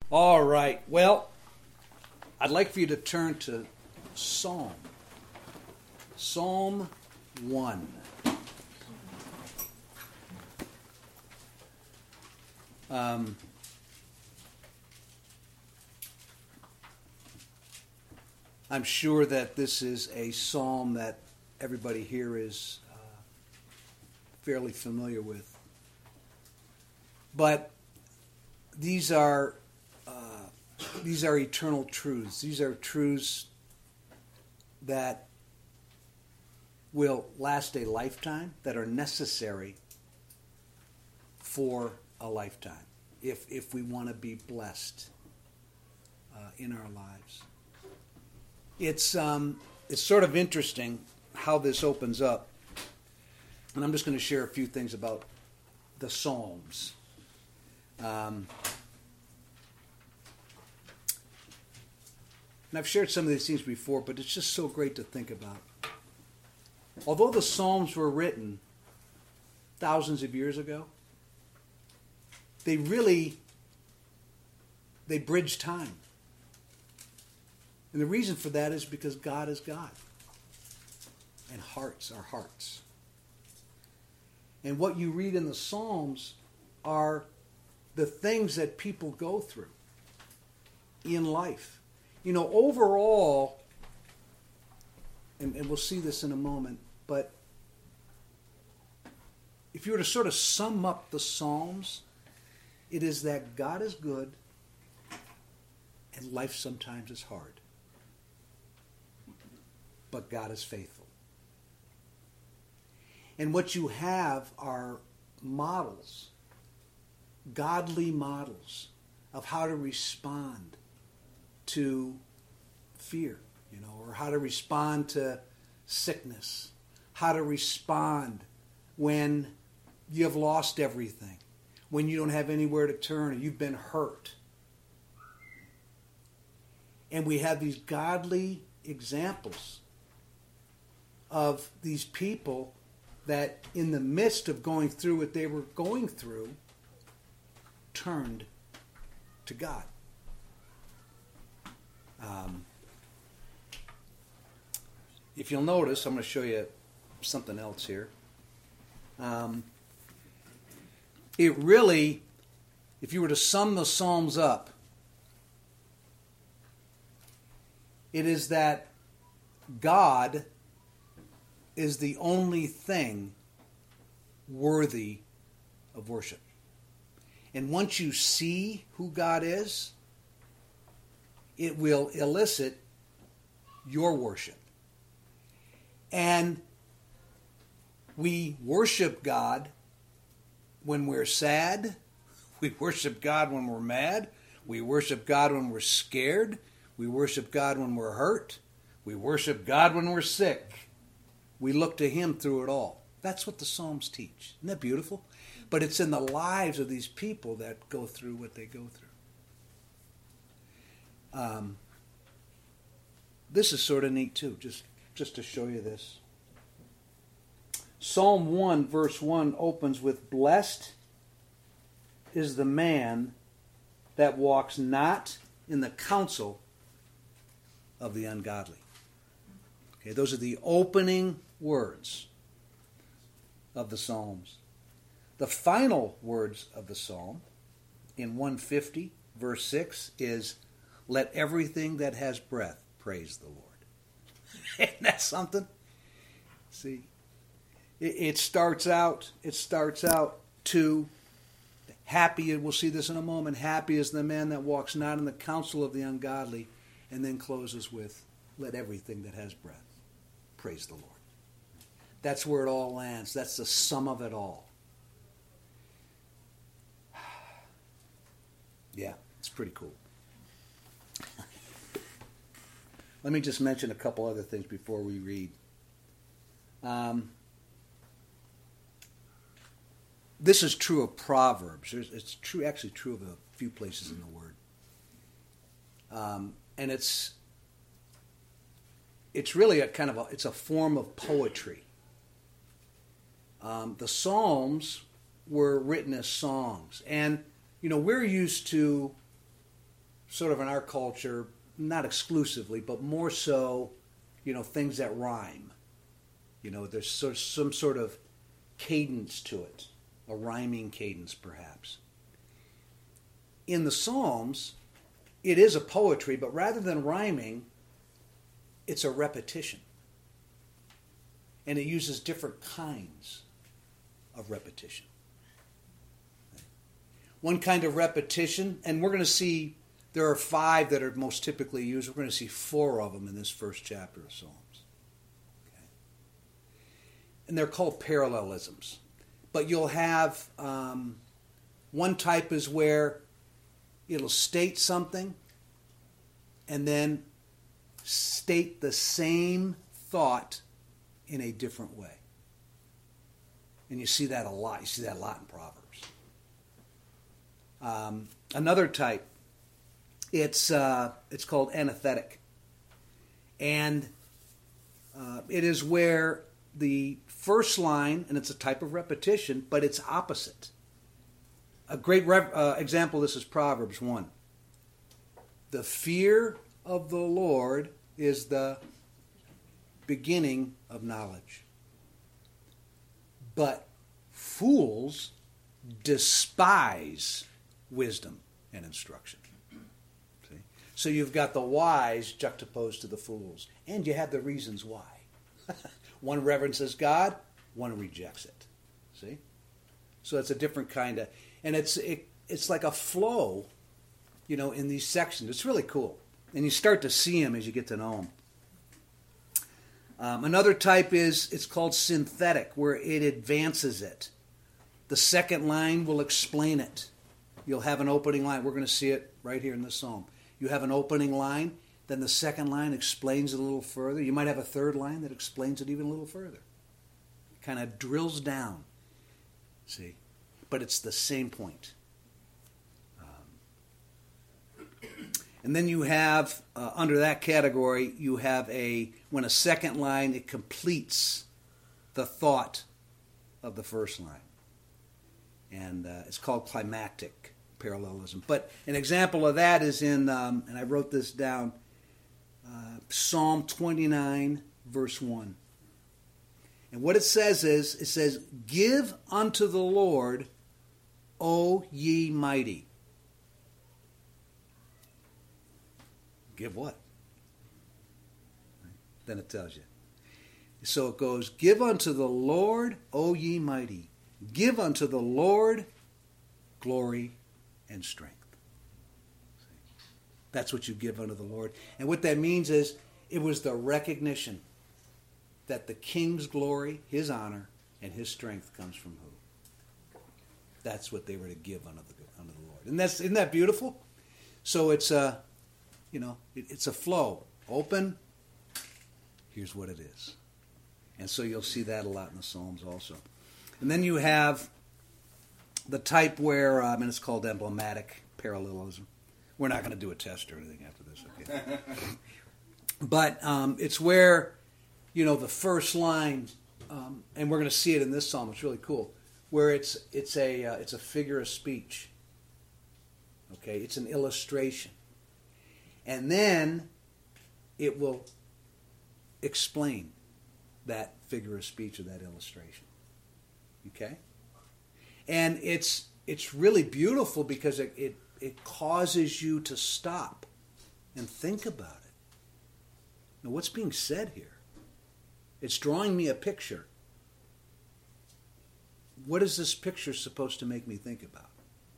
All right. Well, I'd like for you to turn to Psalm 1. I'm sure that this is a psalm that everybody here is fairly familiar with. But these are eternal truths. These are truths that will last a lifetime, that are necessary for a lifetime, if we want to be blessed in our lives. It's sort of interesting how this opens up, and I'm just going to share a few things about the Psalms. And I've shared some of these things before, but it's just so great to think about. Although the Psalms were written thousands of years ago, they bridge time. And the reason for that is because God is God. And hearts are hearts. And what you read in the Psalms are the things that people go through in life. You know, overall, and we'll see this in a moment, but if you were to sort of sum up the Psalms, it is that God is good and life sometimes is hard. But God is faithful. And what you have are models, godly models of how to respond to fear, or how to respond to sickness, how to respond when you have lost everything, when you don't have anywhere to turn, or you've been hurt. And we have these godly examples of these people that in the midst of going through what they were going through, turned to God. If you'll notice, I'm going to show you something else here. It really, if you were to sum the Psalms up, it is that God is the only thing worthy of worship. And once you see who God is, it will elicit your worship. And we worship God when we're sad. We worship God when we're mad. We worship God when we're scared. We worship God when we're hurt. We worship God when we're sick. We look to Him through it all. That's what the Psalms teach. Isn't that beautiful? But it's in the lives of these people that go through what they go through. This is sort of neat too, just to show you this. Psalm 1 verse 1 opens with, "Blessed is the man that walks not in the counsel of the ungodly." Okay, those are the opening words of the Psalms. The final words of the Psalm in 150 verse 6 is, "Let everything that has breath praise the Lord." Isn't that something? See, it starts out to happy, and we'll see this in a moment, happy is the man that walks not in the counsel of the ungodly, and then closes with, "Let everything that has breath praise the Lord." That's where it all lands. That's the sum of it all. Yeah, it's pretty cool. Let me just mention a couple other things before we read. This is true of Proverbs. It's actually true of a few places in the Word. And it's really it's a form of poetry. The Psalms were written as songs, and we're used to sort of in our culture, not exclusively, but more so, things that rhyme. There's some sort of cadence to it, a rhyming cadence perhaps. In the Psalms, it is a poetry, but rather than rhyming, it's a repetition. And it uses different kinds of repetition. One kind of repetition, and we're going to see there are 5 that are most typically used. We're going to see 4 of them in this first chapter of Psalms. Okay. And they're called parallelisms. But you'll have one type is where it'll state something and then state the same thought in a different way. And you see that a lot. You see that a lot in Proverbs. Another type, it's called antithetic. And it is where the first line, and it's a type of repetition, but it's opposite. A great example of this is Proverbs 1. The fear of the Lord is the beginning of knowledge. But fools despise wisdom and instruction. See? So you've got the wise juxtaposed to the fools. And you have the reasons why. One reverences God, one rejects it. See? So it's a different kind of... And it's like a flow, in these sections. It's really cool. And you start to see them as you get to know them. Another type it's called synthetic, where it advances it. The second line will explain it. You'll have an opening line. We're going to see it right here in the psalm. You have an opening line, then the second line explains it a little further. You might have a third line that explains it even a little further. Kind of drills down. See? But it's the same point. And then you have, under that category, you have when a second line, it completes the thought of the first line. And it's called climactic parallelism. But an example of that is in, and I wrote this down, Psalm 29, verse 1. And what it says is, it says, "Give unto the Lord, O ye mighty." Give what? Then it tells you. So it goes, "Give unto the Lord, O ye mighty. Give unto the Lord glory and strength." That's what you give unto the Lord. And what that means is, it was the recognition that the king's glory, his honor, and his strength comes from who? That's what they were to give unto the Lord. And isn't that beautiful? So it's it's a flow. Open, here's what it is. And so you'll see that a lot in the Psalms also. And then you have the type where, and it's called emblematic parallelism. We're not going to do a test or anything after this, okay? But it's where, the first line, and we're going to see it in this psalm. It's really cool, where it's a figure of speech. Okay, it's an illustration, and then it will explain that figure of speech or that illustration. Okay, and it's really beautiful because it causes you to stop and think about it. Now, what's being said here? It's drawing me a picture. What is this picture supposed to make me think about?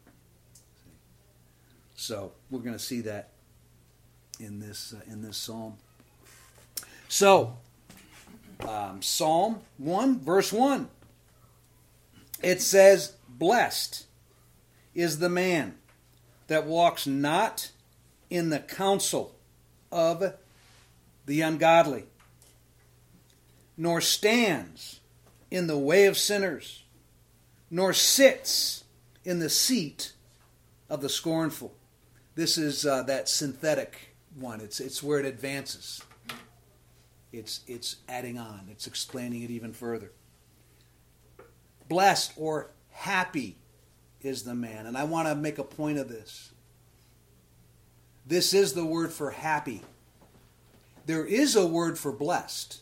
So we're going to see that in this psalm. So, Psalm 1, verse 1. It says, "Blessed is the man that walks not in the counsel of the ungodly, nor stands in the way of sinners, nor sits in the seat of the scornful." This is that synthetic one. It's where it advances. It's adding on. It's explaining it even further. Blessed or happy is the man. And I want to make a point of this. This is the word for happy. There is a word for blessed.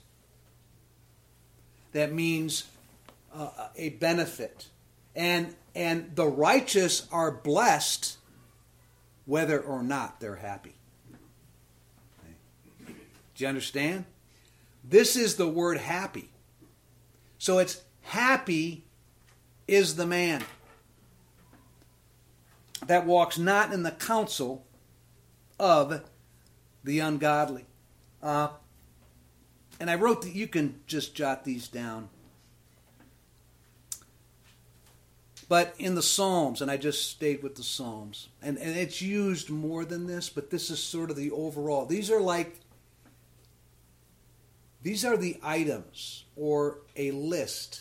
That means a benefit. And the righteous are blessed whether or not they're happy. Okay. Do you understand? This is the word happy. So it's happy is the man that walks not in the counsel of the ungodly. And I wrote that, you can just jot these down. But in the Psalms, and I just stayed with the Psalms, and it's used more than this, but this is sort of the overall. These are the items or a list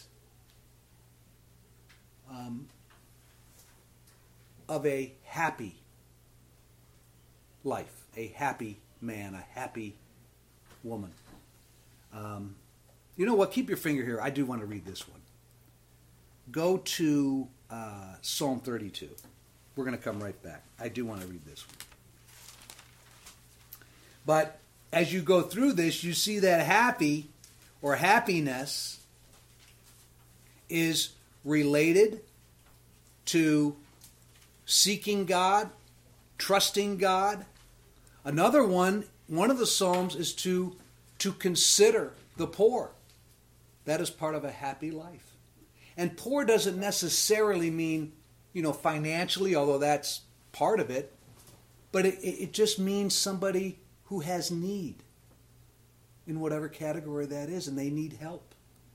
of a happy life, a happy man, a happy woman. You know what? Keep your finger here. I do want to read this one. Go to Psalm 32. We're going to come right back. I do want to read this one. But as you go through this, you see that happy or happiness is related to seeking God, trusting God. Another one of the Psalms is to consider the poor. That is part of a happy life. And poor doesn't necessarily mean, financially, although that's part of it. But it just means somebody who has need in whatever category that is, and they need help.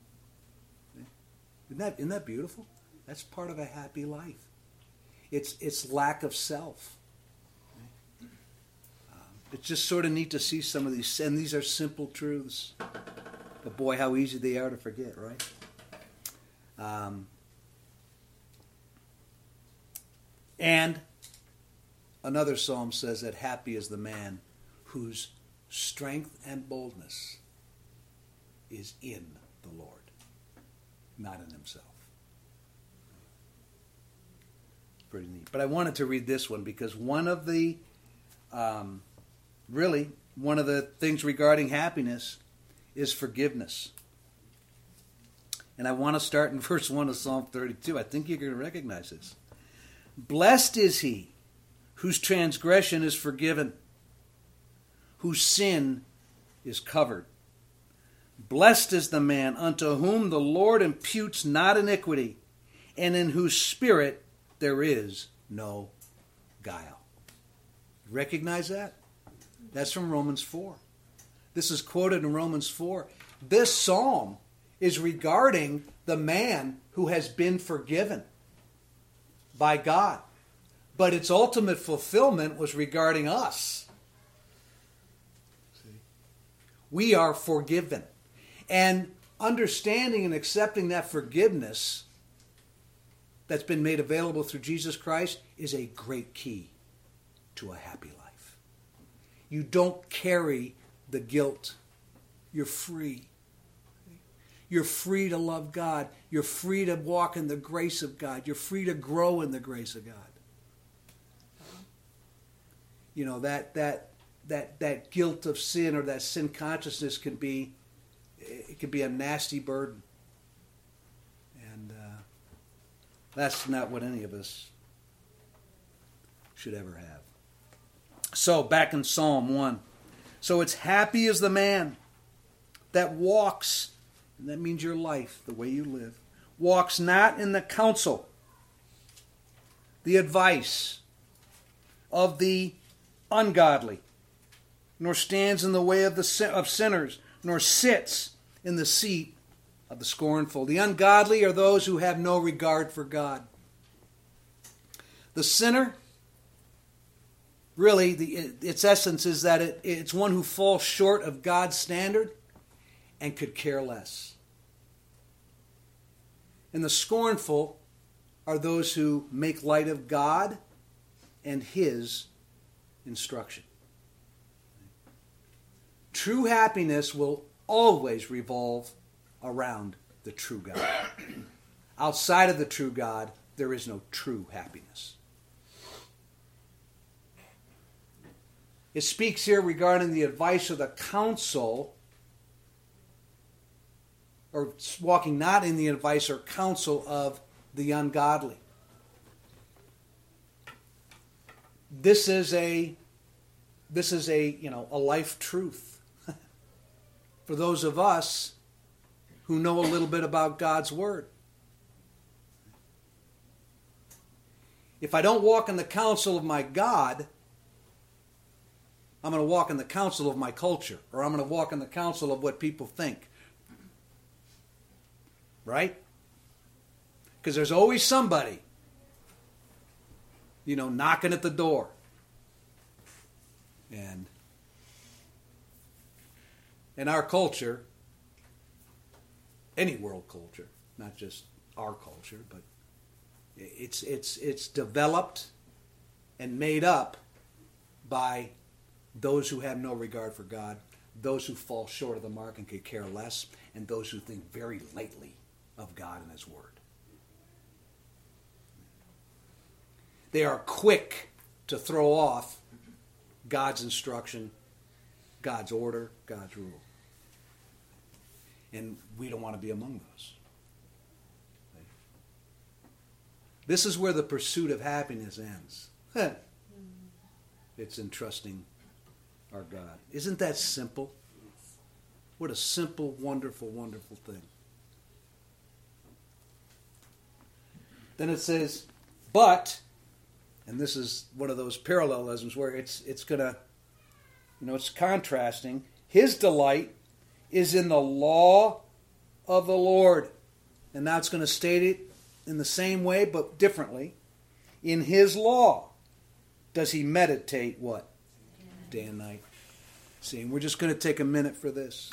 Isn't that beautiful? That's part of a happy life. It's lack of self. It's just sort of neat to see some of these, and these are simple truths. But boy, how easy they are to forget, right? And another psalm says that happy is the man whose strength and boldness is in the Lord, not in himself. Pretty neat. But I wanted to read this one because one of the things regarding happiness is forgiveness. And I want to start in verse 1 of Psalm 32. I think you're going to recognize this. Blessed is he whose transgression is forgiven, whose sin is covered. Blessed is the man unto whom the Lord imputes not iniquity, and in whose spirit there is no guile. Recognize that? That's from Romans 4. This is quoted in Romans 4. This psalm is regarding the man who has been forgiven by God. But its ultimate fulfillment was regarding us. See? We are forgiven. And understanding and accepting that forgiveness that's been made available through Jesus Christ is a great key to a happy life. You don't carry the guilt. You're free. You're free to love God. You're free to walk in the grace of God. You're free to grow in the grace of God. You know, that guilt of sin or that sin consciousness can be a nasty burden. And that's not what any of us should ever have. So back in Psalm 1. So it's happy is the man that walks, and that means your life, the way you live, walks not in the counsel, the advice of the ungodly, nor stands in the way of sinners, nor sits in the seat of the scornful. The ungodly are those who have no regard for God. The sinner, really, its essence is that it's one who falls short of God's standard and could care less. And the scornful are those who make light of God and His instruction. True happiness will always revolve around the true God. Outside of the true God, there is no true happiness. It speaks here regarding the advice or the counsel, or walking not in the advice or counsel of the ungodly. This is a life truth for those of us who know a little bit about God's Word. If I don't walk in the counsel of my God, I'm going to walk in the counsel of my culture, or I'm going to walk in the counsel of what people think. Right? Because there's always somebody, knocking at the door. And in our culture, any world culture, not just our culture, but it's developed and made up by those who have no regard for God, those who fall short of the mark and could care less, and those who think very lightly of God and His Word. They are quick to throw off God's instruction, God's order, God's rule. And we don't want to be among those. This is where the pursuit of happiness ends. It's in trusting our God. Isn't that simple? What a simple, wonderful, wonderful thing. Then it says, but, and this is one of those parallelisms where it's going to, it's contrasting. His delight is in the law of the Lord. And now it's going to state it in the same way, but differently. In His law does he meditate what? Day and night. See, and we're just going to take a minute for this.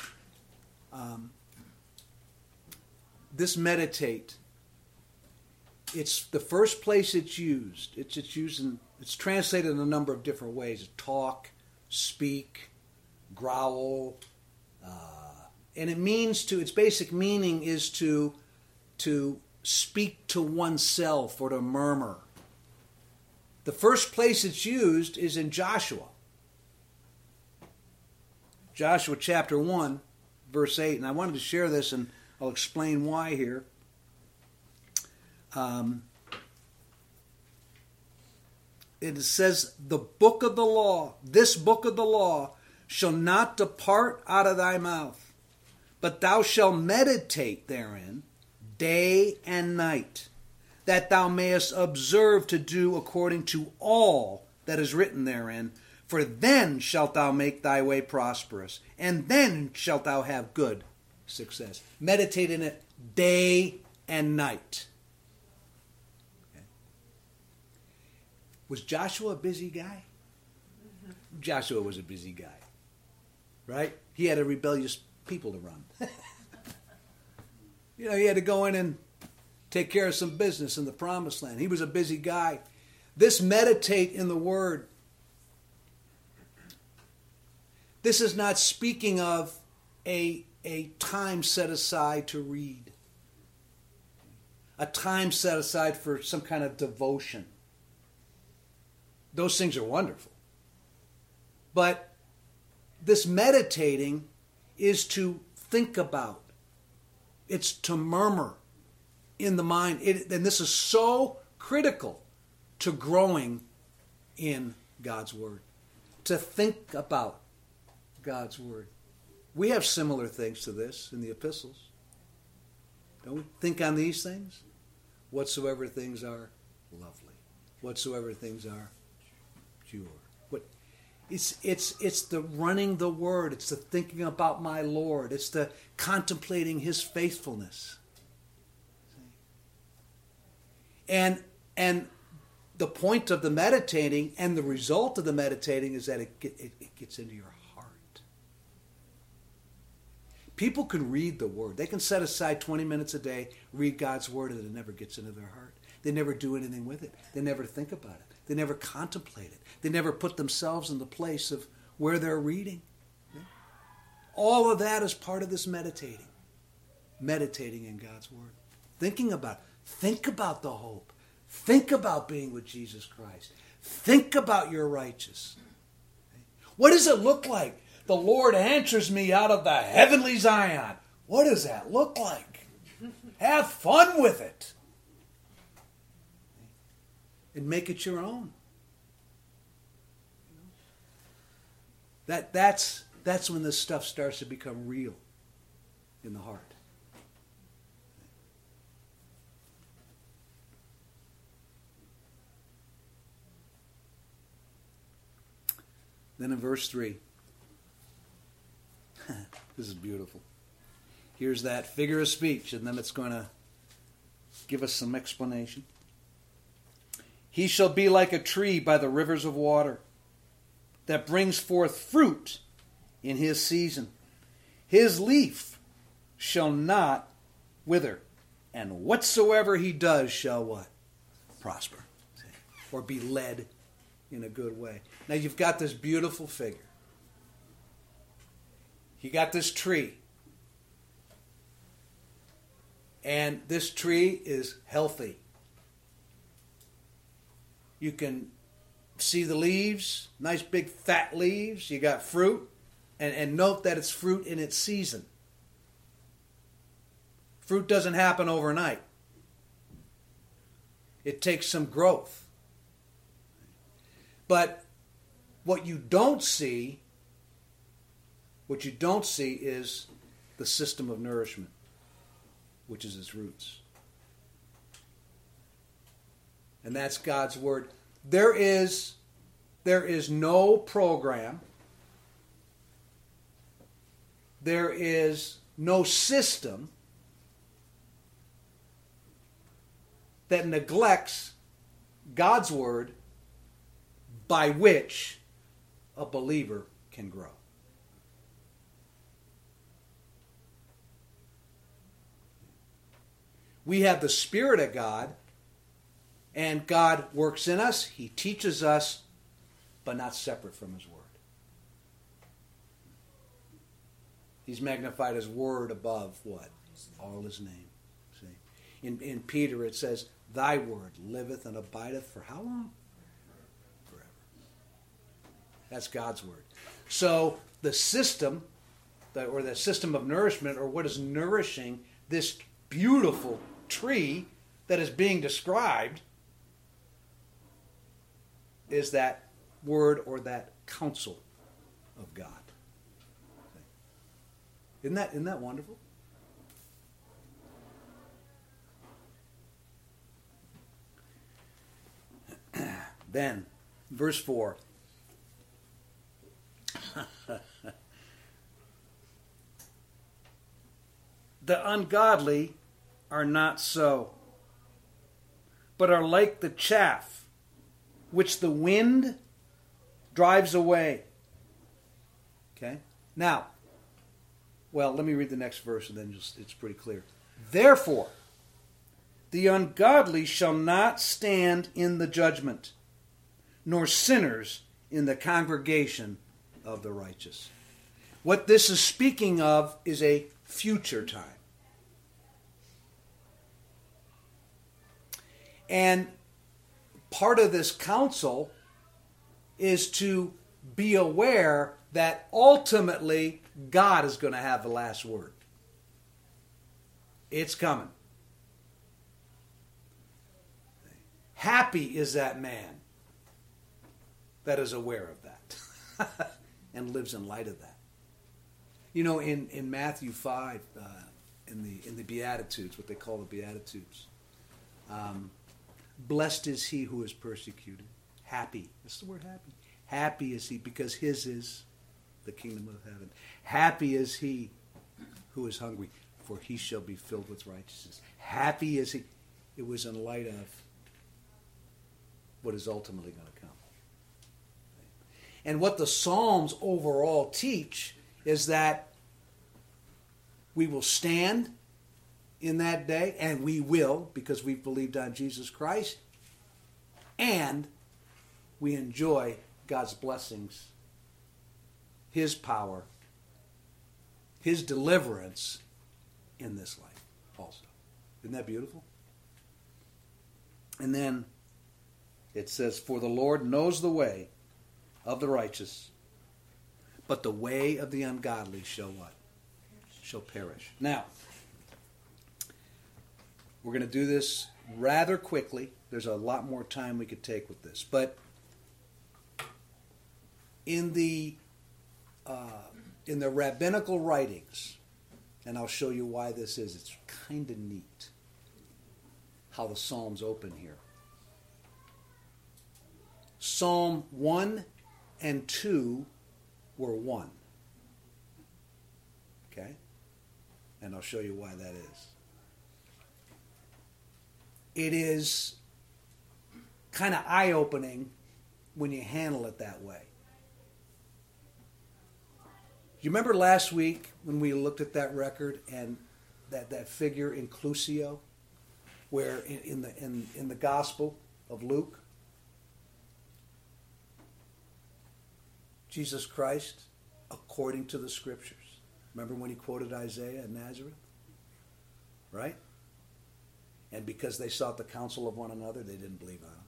This meditate, it's the first place it's used. It's translated in a number of different ways. Talk, speak, growl, and it means to. Its basic meaning is to speak to oneself or to murmur. The first place it's used is in Joshua. Joshua chapter 1, verse 8. And I wanted to share this, and I'll explain why here. It says, the book of the law, this book of the law, shall not depart out of thy mouth, but thou shalt meditate therein day and night, that thou mayest observe to do according to all that is written therein. For then shalt thou make thy way prosperous, and then shalt thou have good success. Meditate in it day and night. Okay. Was Joshua a busy guy? Joshua was a busy guy. Right? He had a rebellious people to run. He had to go in and take care of some business in the promised land. He was a busy guy. This meditate in the Word. This is not speaking of a time set aside to read. A time set aside for some kind of devotion. Those things are wonderful. But this meditating is to think about. It's to murmur in the mind. And this is so critical to growing in God's Word. To think about God's Word. We have similar things to this in the epistles. Don't we? Think on these things. Whatsoever things are lovely. Whatsoever things are pure. It's the running the Word. It's the thinking about my Lord. It's the contemplating His faithfulness. And the point of the meditating and the result of the meditating is that it gets into your heart. People can read the Word. They can set aside 20 minutes a day, read God's Word, and it never gets into their heart. They never do anything with it. They never think about it. They never contemplate it. They never put themselves in the place of where they're reading. All of that is part of this meditating. Meditating in God's Word. Thinking about it. Think about the hope. Think about being with Jesus Christ. Think about your righteousness. What does it look like? The Lord answers me out of the heavenly Zion. What does that look like? Have fun with it. And make it your own. That's when this stuff starts to become real in the heart. Then in verse 3, this is beautiful. Here's that figure of speech, and then it's going to give us some explanation. He shall be like a tree by the rivers of water, that brings forth fruit in his season. His leaf shall not wither, and whatsoever he does shall what? Prosper. Or be led in a good way. Now you've got this beautiful figure. You got this tree. And this tree is healthy. You can see the leaves, nice big fat leaves. You got fruit. And note that it's fruit in its season. Fruit doesn't happen overnight. It takes some growth. But what you don't see is the system of nourishment, which is its roots. And that's God's word. There is no program. There is no system that neglects God's word by which a believer can grow. We have the Spirit of God, and God works in us. He teaches us, but not separate from His Word. He's magnified His Word above what? All His name. See? In Peter it says, Thy Word liveth and abideth for how long? Forever. That's God's Word. So the system, or the system of nourishment, or what is nourishing this beautiful tree that is being described, is that word or that counsel of God. Isn't that wonderful? Then, verse 4. The ungodly are not so, but are like the chaff which the wind drives away. Okay? Now, well, let me read the next verse and then it's pretty clear. Therefore, the ungodly shall not stand in the judgment, nor sinners in the congregation of the righteous. What this is speaking of is a future time. And part of this counsel is to be aware that ultimately God is going to have the last word. It's coming. Happy is that man that is aware of that and lives in light of that. You know, in Matthew 5, in the Beatitudes, what they call the Beatitudes, blessed is he who is persecuted. Happy. That's the word happy. Happy is he because his is the kingdom of heaven. Happy is he who is hungry, for he shall be filled with righteousness. Happy is he. It was in light of what is ultimately going to come. And what the Psalms overall teach is that we will stand in that day, and we will, because we've believed on Jesus Christ, and we enjoy God's blessings, His power, His deliverance in this life also. Isn't that beautiful? And then it says, for the Lord knows the way of the righteous, but the way of the ungodly shall what? Shall perish. Now, we're going to do this rather quickly. There's a lot more time we could take with this. But in the rabbinical writings, and I'll show you why this is, it's kind of neat how the Psalms open here. Psalm 1 and 2 were one. Okay? And I'll show you why that is. It is kind of eye-opening when you handle it that way. You remember last week when we looked at that record and that figure inclusio, where in the Gospel of Luke, Jesus Christ, according to the Scriptures. Remember when he quoted Isaiah in Nazareth? Right? And because they sought the counsel of one another, they didn't believe on him.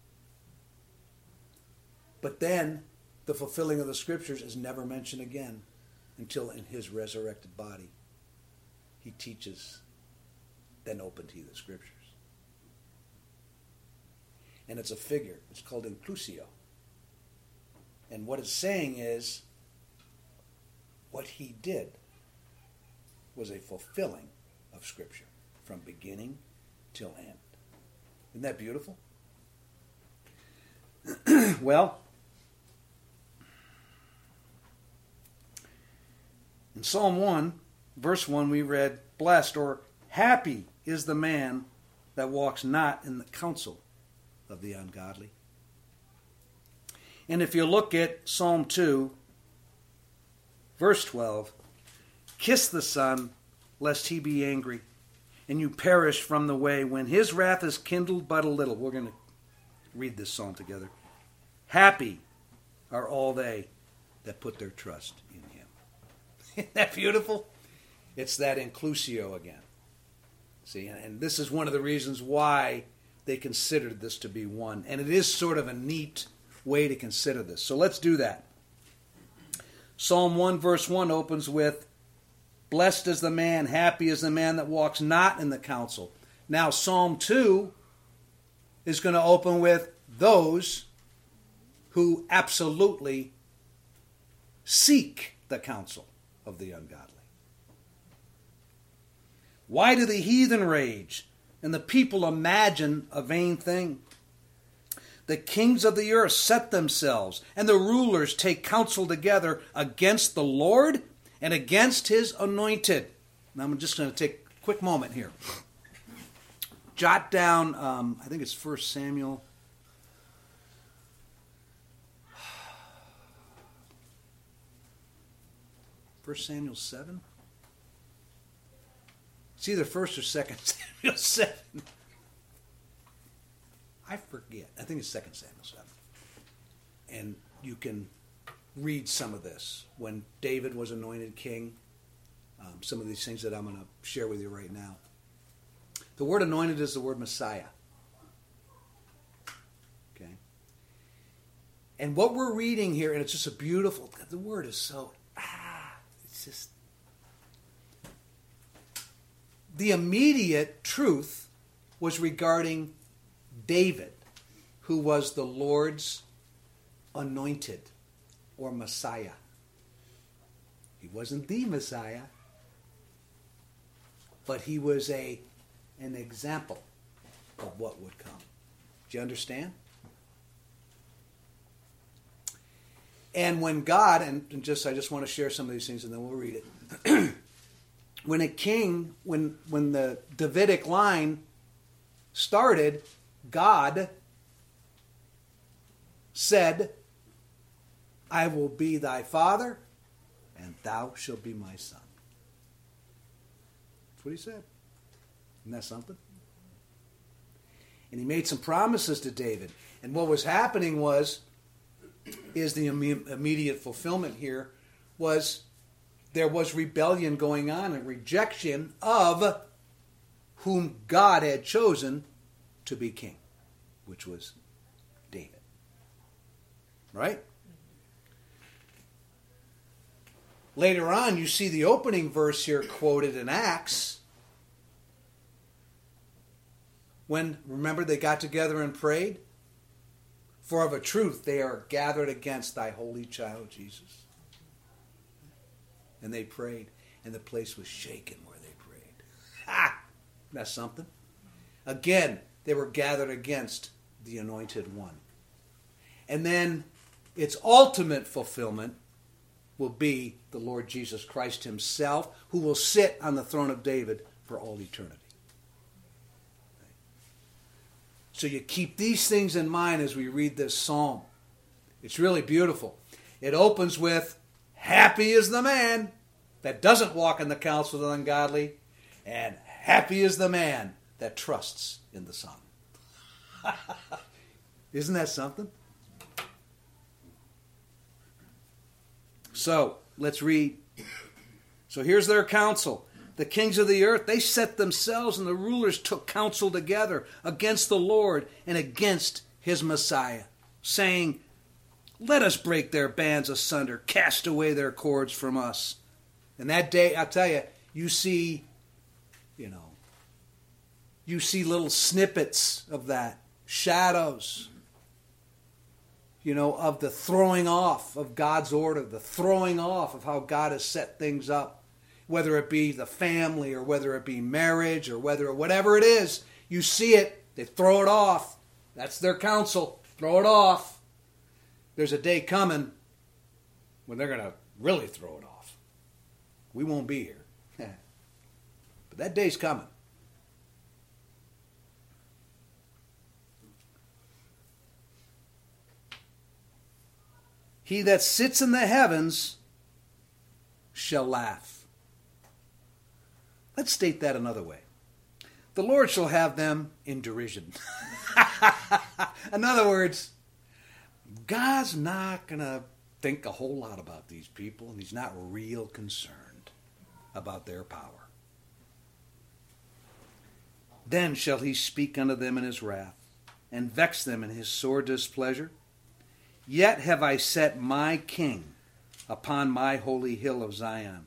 But then, the fulfilling of the Scriptures is never mentioned again until in his resurrected body he teaches, then opened he the Scriptures. And it's a figure. It's called inclusio. And what it's saying is, what he did was a fulfilling of Scripture from beginning till end. Isn't that beautiful? Well, in Psalm 1, verse 1, we read, "Blessed," or happy is the man that walks not in the counsel of the ungodly. And if you look at Psalm 2, verse 12, "Kiss the Son, lest he be angry, and you perish from the way, when his wrath is kindled but a little." We're going to read this psalm together. "Happy are all they that put their trust in him." Isn't that beautiful? It's that inclusio again. See, and this is one of the reasons why they considered this to be one. And it is sort of a neat way to consider this. So let's do that. Psalm 1 verse 1 opens with, "Blessed is the man, happy is the man that walks not in the counsel." Now Psalm 2 is going to open with those who absolutely seek the counsel of the ungodly. "Why do the heathen rage, and the people imagine a vain thing? The kings of the earth set themselves, and the rulers take counsel together against the Lord and against his anointed." Now I'm just going to take a quick moment here. Jot down, I think it's 1 Samuel. First Samuel 7? It's either 1 or 2 Samuel 7. I forget. I think it's 2 Samuel 7. And you can read some of this. When David was anointed king, some of these things that I'm going to share with you right now. The word anointed is the word Messiah. Okay? And what we're reading here, and it's just a beautiful, the word is so, it's just, the immediate truth was regarding David, who was the Lord's anointed, or Messiah. He wasn't the Messiah, but he was an example of what would come. Do you understand? And when God, and I just want to share some of these things and then we'll read it. When a king, when the Davidic line started, God said, "I will be thy father, and thou shalt be my son." That's what he said. Isn't that something? And he made some promises to David. And what was happening is the immediate fulfillment here was there was rebellion going on and rejection of whom God had chosen to be king, which was David. Right? Later on, you see the opening verse here quoted in Acts. When, remember, they got together and prayed? For of a truth they are gathered against thy holy child Jesus. And they prayed, and the place was shaken where they prayed. Ha! That's something. Again, they were gathered against the Anointed One. And then its ultimate fulfillment will be the Lord Jesus Christ himself, who will sit on the throne of David for all eternity. So you keep these things in mind as we read this psalm. It's really beautiful. It opens with, happy is the man that doesn't walk in the counsel of the ungodly, and happy is the man that trusts in the Son. Isn't that something? So, let's read. So here's their counsel. The kings of the earth, they set themselves, and the rulers took counsel together against the Lord and against his Messiah, saying, let us break their bands asunder, cast away their cords from us. And that day, I'll tell you, you see little snippets of that, shadows, of the throwing off of God's order, the throwing off of how God has set things up. Whether it be the family or whether it be marriage or whatever it is, you see it, they throw it off. That's their counsel. Throw it off. There's a day coming when they're going to really throw it off. We won't be here. But that day's coming. He that sits in the heavens shall laugh. Let's state that another way. The Lord shall have them in derision. In other words, God's not going to think a whole lot about these people, and he's not real concerned about their power. Then shall he speak unto them in his wrath, and vex them in his sore displeasure. Yet have I set my king upon my holy hill of Zion.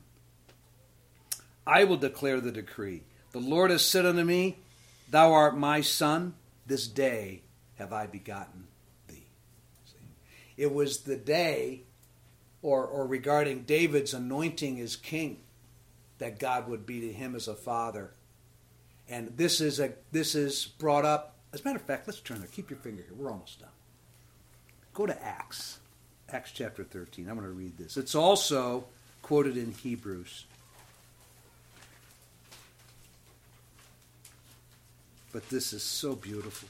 I will declare the decree. The Lord has said unto me, thou art my son, this day have I begotten thee. See? It was the day, or regarding David's anointing as king, that God would be to him as a father. And this is brought up. As a matter of fact, let's turn there. Keep your finger here. We're almost done. Go to Acts. Acts chapter 13. I'm going to read this. It's also quoted in Hebrews. But this is so beautiful.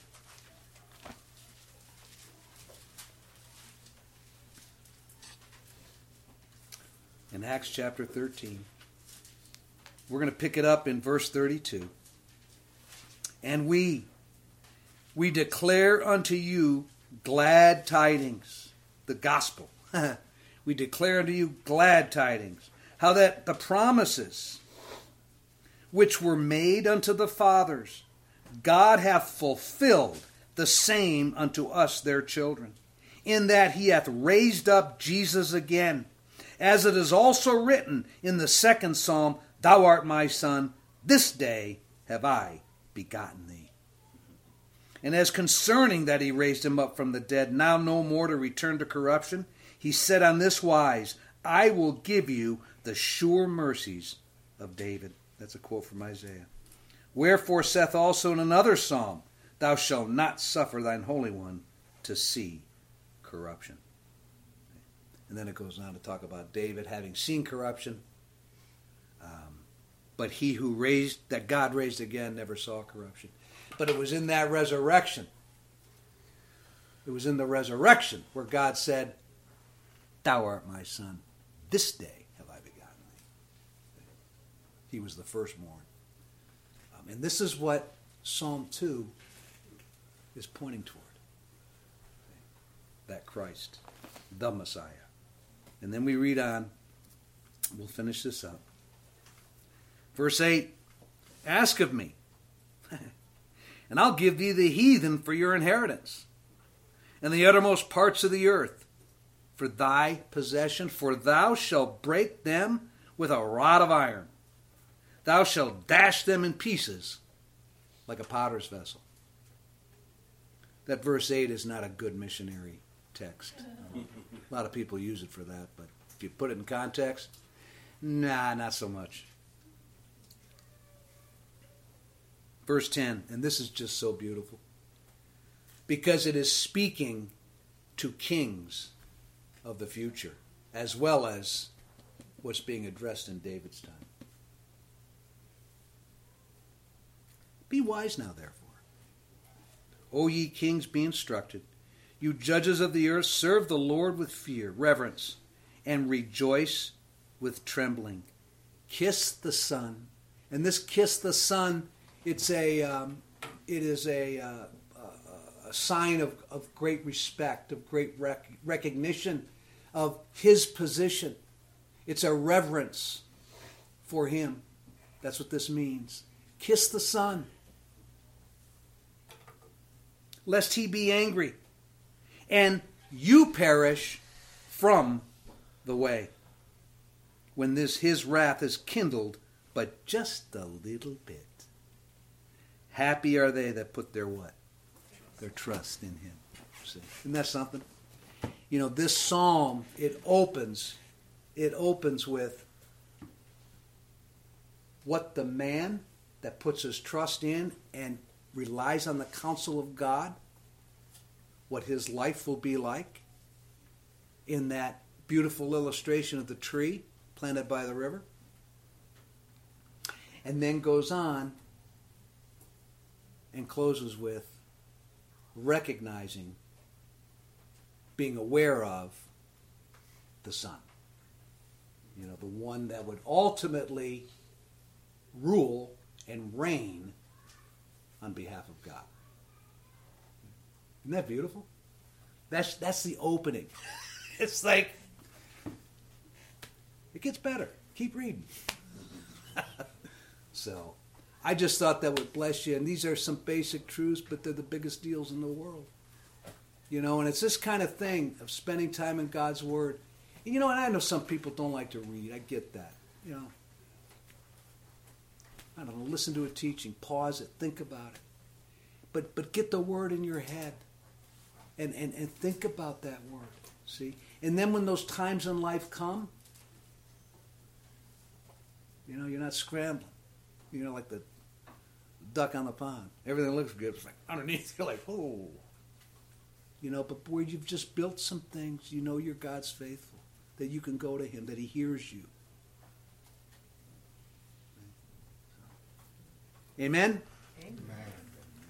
In Acts chapter 13, we're going to pick it up in verse 32. And we declare unto you glad tidings, the gospel. We declare unto you glad tidings, how that the promises which were made unto the fathers, God hath fulfilled the same unto us their children, in that he hath raised up Jesus again, as it is also written in the second psalm, thou art my son, this day have I begotten thee. And as concerning that he raised him up from the dead, now no more to return to corruption, he said on this wise, I will give you the sure mercies of David. That's a quote from Isaiah. Wherefore saith also in another psalm, thou shalt not suffer thine Holy One to see corruption. And then it goes on to talk about David having seen corruption, but he that God raised again never saw corruption. But it was in that resurrection. It was in the resurrection where God said, thou art my son, this day have I begotten thee. He was the firstborn. And this is what Psalm 2 is pointing toward. That Christ, the Messiah. And then we read on. We'll finish this up. Verse 8, ask of me, and I'll give thee the heathen for your inheritance, and the uttermost parts of the earth for thy possession, for thou shalt break them with a rod of iron. Thou shalt dash them in pieces like a potter's vessel. That verse 8 is not a good missionary text. A lot of people use it for that, but if you put it in context, not so much. Verse 10, and this is just so beautiful, because it is speaking to kings of the future, as well as what's being addressed in David's time. Be wise now, therefore. O ye kings, be instructed. You judges of the earth, serve the Lord with fear, reverence, and rejoice with trembling. Kiss the Son. And this kiss the Son, it is a sign of great respect, of great recognition of his position. It's a reverence for him. That's what this means. Kiss the Son, lest he be angry, and you perish from the way, when his wrath is kindled but just a little bit. Happy are they that put their what? Their trust in him. See? Isn't that something? You know, this psalm, it opens with what the man that puts his trust in and relies on the counsel of God, what his life will be like in that beautiful illustration of the tree planted by the river. And then goes on and closes with recognizing, being aware of the Son. You know, the one that would ultimately rule and reign on behalf of God. Isn't that beautiful? That's the opening. It's like, it gets better. Keep reading. So, I just thought that would bless you. And these are some basic truths, but they're the biggest deals in the world. You know, and it's this kind of thing of spending time in God's Word. And you know, and I know some people don't like to read. I get that. You know, I don't know, listen to a teaching, pause it, think about it. But get the Word in your head and think about that Word. See? And then when those times in life come, you know, you're not scrambling. You know, like the duck on the pond. Everything looks good. It's like underneath, you're like, oh. You know, but where you've just built some things, you know you're God's faithful, that you can go to him, that he hears you. Amen?